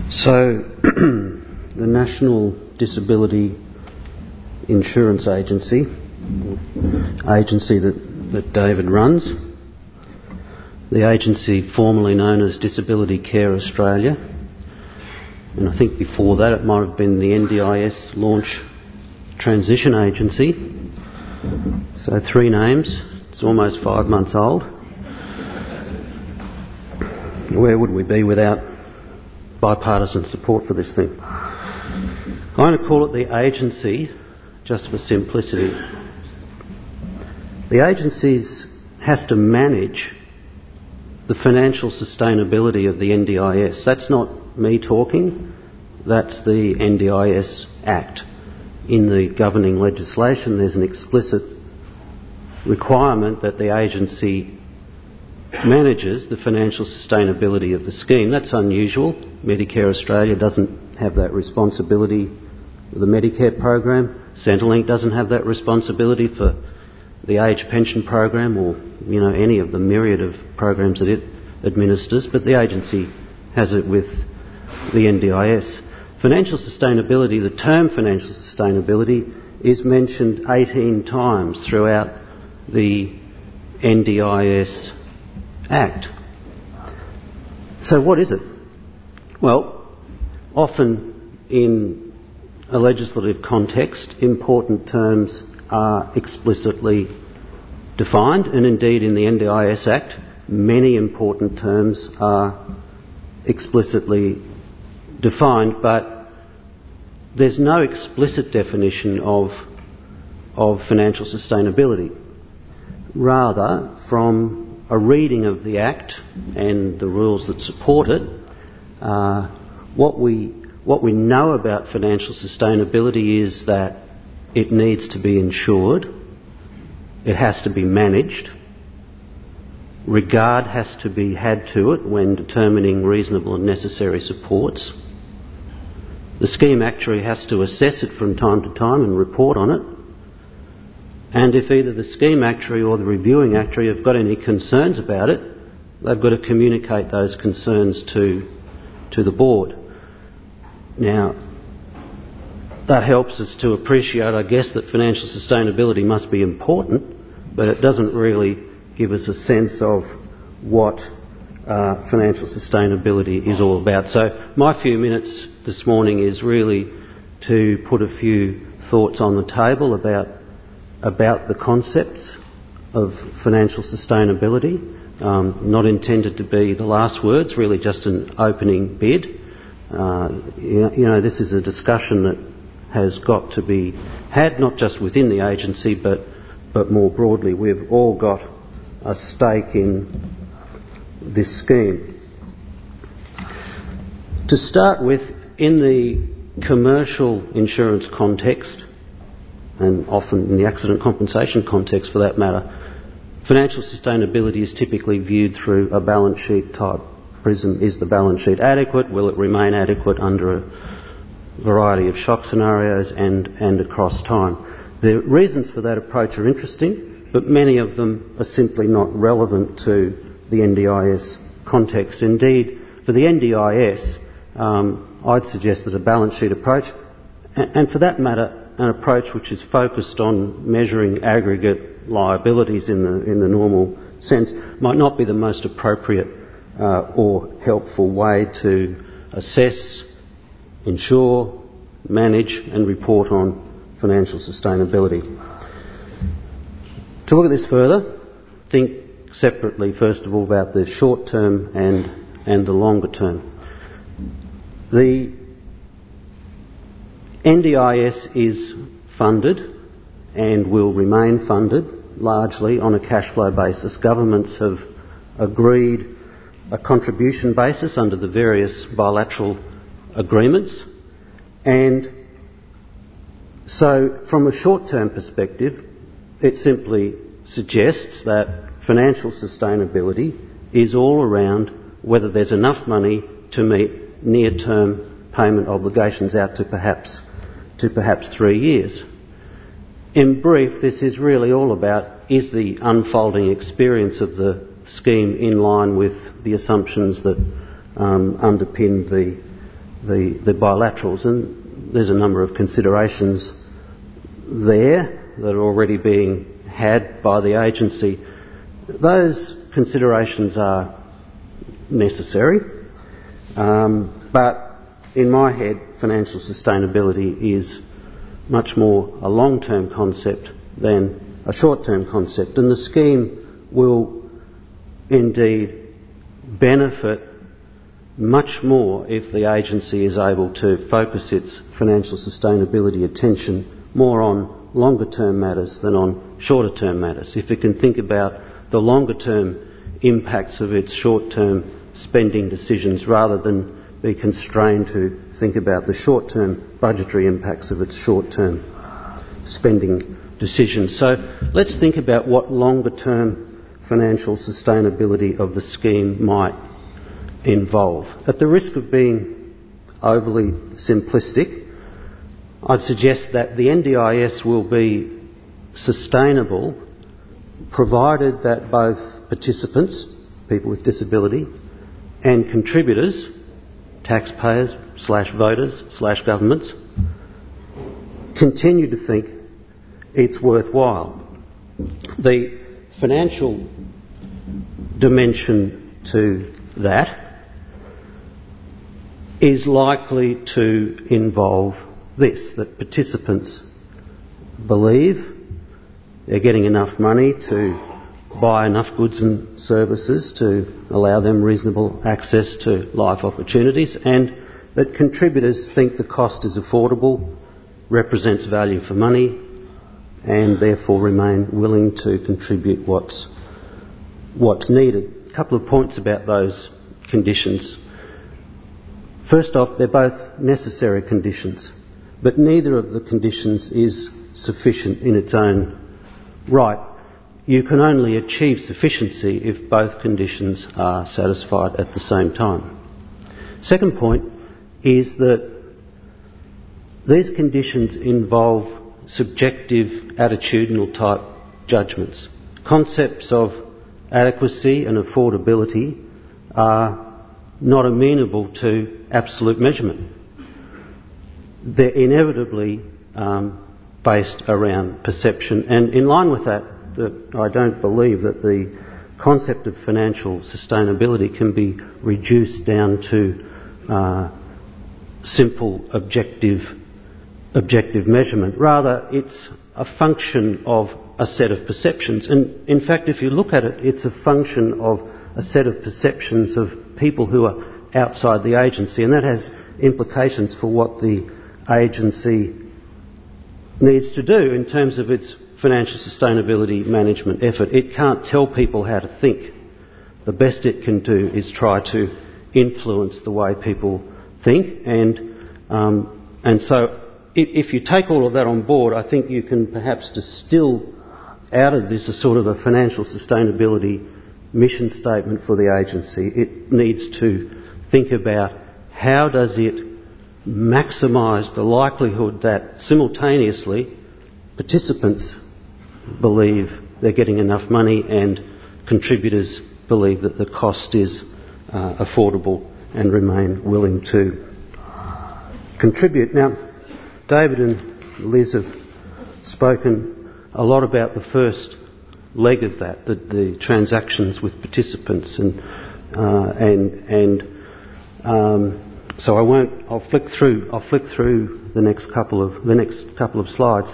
So, the National Disability Insurance Agency that David runs, the agency formerly known as Disability Care Australia, and I think before that it might have been the NDIS Launch Transition Agency. So 3 names, it's almost 5 months old. Where would we be without bipartisan support for this thing? I'm going to call it the agency just for simplicity. The agency has to manage the financial sustainability of the NDIS. That's not me talking, that's the NDIS Act. In the governing legislation there's an explicit requirement that the agency manages the financial sustainability of the scheme. That's unusual. Medicare Australia doesn't have that responsibility for the Medicare program. Centrelink doesn't have that responsibility for the age pension program or any of the myriad of programs that it administers, but the agency has it with the NDIS. Financial sustainability, the term financial sustainability, is mentioned 18 times throughout the NDIS Act. So what is it? Well, often in a legislative context, important terms are explicitly defined, and indeed in the NDIS Act, many important terms are explicitly defined, but there's no explicit definition of financial sustainability. Rather, from a reading of the Act and the rules that support it, what we know about financial sustainability is that it needs to be insured, it has to be managed, regard has to be had to it when determining reasonable and necessary supports. The scheme actuary has to assess it from time to time and report on it. And if either the scheme actuary or the reviewing actuary have got any concerns about it, they've got to communicate those concerns to the board. Now, that helps us to appreciate, I guess, that financial sustainability must be important, but it doesn't really give us a sense of what financial sustainability is all about. So my few minutes this morning is really to put a few thoughts on the table about the concepts of financial sustainability. Not intended to be the last words, really just an opening bid. This is a discussion that has got to be had, not just within the agency, but more broadly. We've all got a stake in this scheme. To start with, in the commercial insurance context, and often in the accident compensation context for that matter, financial sustainability is typically viewed through a balance sheet type prism. Is the balance sheet adequate? Will it remain adequate under a variety of shock scenarios and across time? The reasons for that approach are interesting, but many of them are simply not relevant to the NDIS context. Indeed, for the NDIS, I'd suggest that a balance sheet approach, and for that matter, an approach which is focused on measuring aggregate liabilities in the normal sense, might not be the most appropriate or helpful way to assess, insure, manage and report on financial sustainability. To look at this further, think separately first of all about the short term and the longer term. The NDIS is funded and will remain funded largely on a cash flow basis. Governments have agreed a contribution basis under the various bilateral agreements, and so from a short-term perspective it simply suggests that financial sustainability is all around whether there's enough money to meet near-term payment obligations out to perhaps 3 years. In brief, this is really all about, is the unfolding experience of the scheme in line with the assumptions that underpin the bilaterals, and there's a number of considerations there that are already being had by the agency. Those considerations are necessary, but in my head, financial sustainability is much more a long-term concept than a short-term concept, and the scheme will indeed benefit much more if the agency is able to focus its financial sustainability attention more on longer-term matters than on shorter-term matters. If it can think about the longer-term impacts of its short-term spending decisions rather than be constrained to think about the short-term budgetary impacts of its short-term spending decisions. So let's think about what longer-term financial sustainability of the scheme might involve. At the risk of being overly simplistic, I'd suggest that the NDIS will be sustainable provided that both participants, people with disability, and contributors, taxpayers / voters / governments, continue to think it's worthwhile. The financial dimension to that is likely to involve this, that participants believe they're getting enough money to buy enough goods and services to allow them reasonable access to life opportunities, and that contributors think the cost is affordable, represents value for money, and therefore remain willing to contribute what's needed. A couple of points about those conditions. First off, they're both necessary conditions, but neither of the conditions is sufficient in its own right. You can only achieve sufficiency if both conditions are satisfied at the same time. Second point is that these conditions involve subjective attitudinal type judgments. Concepts of adequacy and affordability are not amenable to absolute measurement. They're inevitably based around perception, and in line with that, I don't believe that the concept of financial sustainability can be reduced down to simple objective measurement. Rather, it's a function of a set of perceptions, and in fact, if you look at it, it's a function of a set of perceptions of people who are outside the agency, and that has implications for what the agency needs to do in terms of its financial sustainability management effort. It can't tell people how to think. The best it can do is try to influence the way people think, and so if you take all of that on board, I think you can perhaps distill out of this a sort of a financial sustainability mission statement for the agency. It needs to think about how does it maximise the likelihood that simultaneously participants believe they're getting enough money and contributors believe that the cost is affordable and remain willing to contribute. Now, David and Liz have spoken a lot about the first leg of that, the transactions with participants, so I won't. I'll flick through the next couple of slides.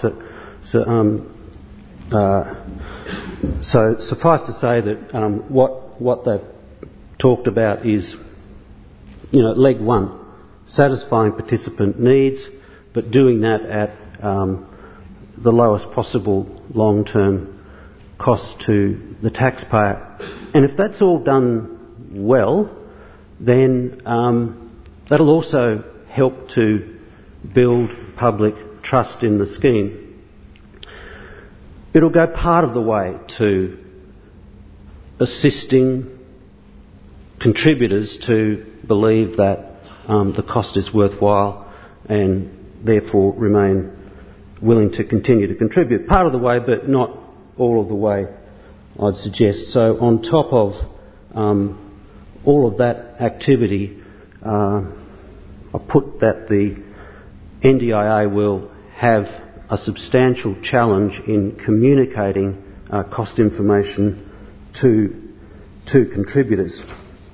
So suffice to say that what they've talked about is, leg one, satisfying participant needs, but doing that at the lowest possible long-term cost to the taxpayer. And if that's all done well, then that'll also help to build public trust in the scheme. It'll go part of the way to assisting contributors to believe that the cost is worthwhile and therefore remain willing to continue to contribute. Part of the way, but not all of the way, I'd suggest. So on top of all of that activity, a put that the NDIA will have a substantial challenge in communicating cost information to contributors.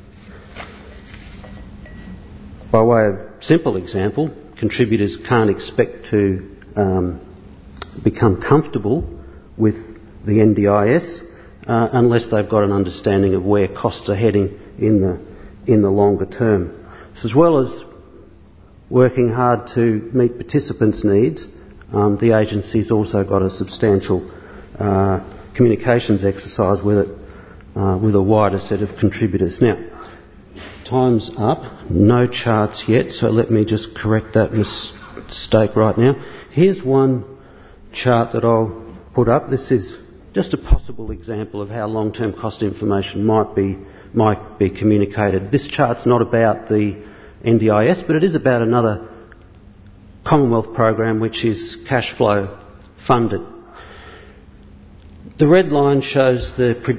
By way of simple example, contributors can't expect to become comfortable with the NDIS unless they've got an understanding of where costs are heading in the longer term. So as well as working hard to meet participants' needs, the agency's also got a substantial communications exercise with it, with a wider set of contributors. Now, time's up. No charts yet, so let me just correct that mistake right now. Here's one chart that I'll put up. This is just a possible example of how long-term cost information might be communicated. This chart's not about the NDIS, but it is about another Commonwealth program which is cash flow funded. The red line shows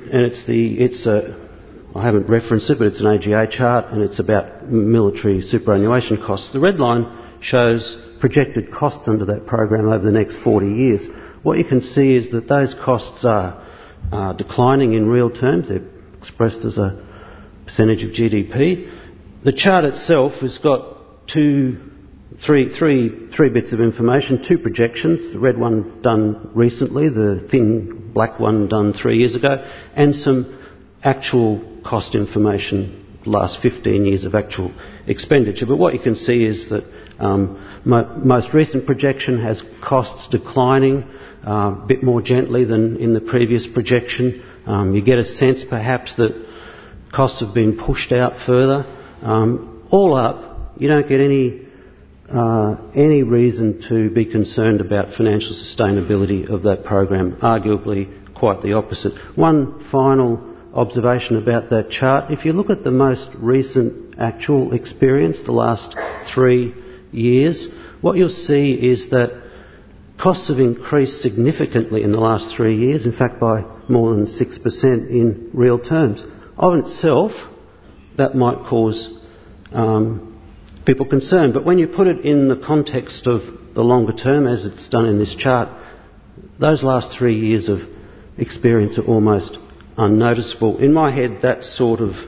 I haven't referenced it, but it's an AGA chart and it's about military superannuation costs. The red line shows projected costs under that program over the next 40 years. What you can see is that those costs are declining in real terms. They're expressed as a percentage of GDP. The chart itself has got three bits of information, two projections, the red one done recently, the thin black one done 3 years ago, and some actual cost information, the last 15 years of actual expenditure. But what you can see is that most recent projection has costs declining a bit more gently than in the previous projection. You get a sense perhaps that costs have been pushed out further. All up, you don't get any reason to be concerned about financial sustainability of that program. Arguably, quite the opposite. One final observation about that chart. If you look at the most recent actual experience, the last 3 years, what you'll see is that costs have increased significantly in the last 3 years, in fact by more than 6% in real terms. Of itself, that might cause people concern. But when you put it in the context of the longer term, as it's done in this chart, those last 3 years of experience are almost unnoticeable. In my head, that sort of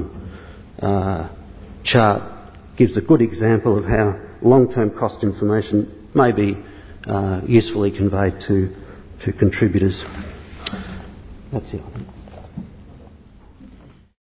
chart gives a good example of how long-term cost information may be usefully conveyed to contributors. That's it.